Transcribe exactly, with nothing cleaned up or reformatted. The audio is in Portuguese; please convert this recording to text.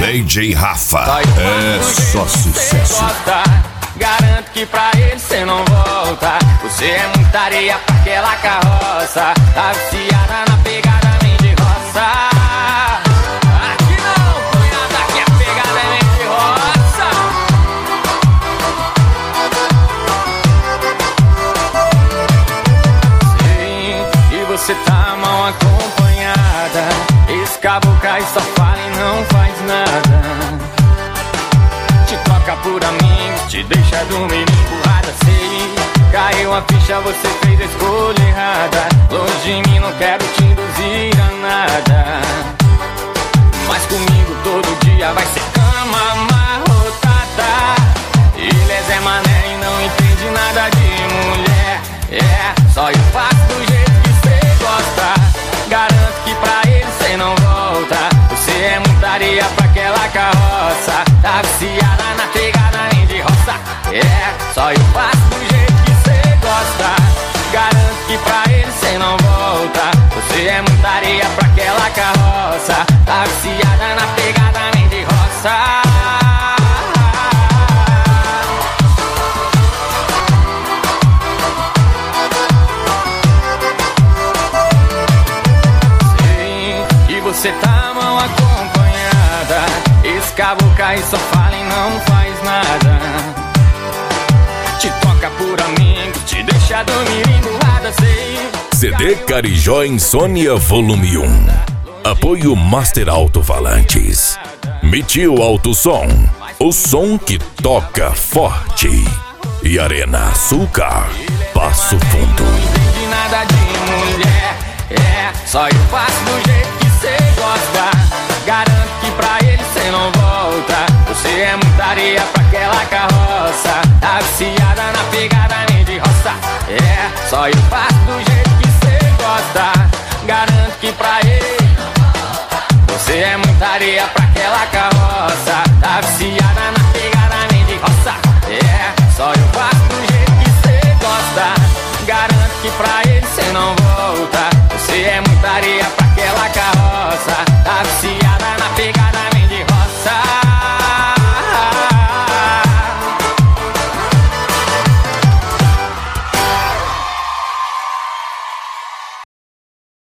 D J Rafa, é só sucesso. Garanto que pra ele cê não volta. Você é muita areia pra aquela carroça. Tá viciada na pegada, vem de roça. Aqui não, cunhada, que a pegada vem de roça. Sim, e você tá mal acompanhada. Esse caboclo cai, só fala e não faz nada. Te toca por amigos, te deixa dormir empurrada. Sei, caiu a ficha, você fez a escolha errada. Longe de mim, não quero te induzir a nada. Mas comigo todo dia vai ser cama amarrotada. Ele é Zé Mané e não entende nada de mulher. É, só eu faço do jeito que cê gosta. Garanto que pra ele cê não volta. Você é muita areia pra aquela carroça. Tá viciada na pegada, nem de roça. É, só eu faço do jeito que cê gosta. Garanto que pra ele cê não volta. Você é muita areia pra aquela carroça. Tá viciada na pegada, nem de roça. Você tá mal acompanhada. Esse caboclo cai, só fala e não faz nada. Te toca por amigos, te deixa dormir emburrada, sei. C D Carijó Insônia Volume um. Apoio Master Alto-Falantes. Metil Alto Som, o som que toca forte. E Arena Açúcar, Passo Fundo. Não entende nada de mulher. É, só eu faço do jeito que cê gosta. Garanto que pra ele cê não volta. Você é muita areia pra aquela carroça. Tá viciada na pegada, nem de roça. É, só eu faço do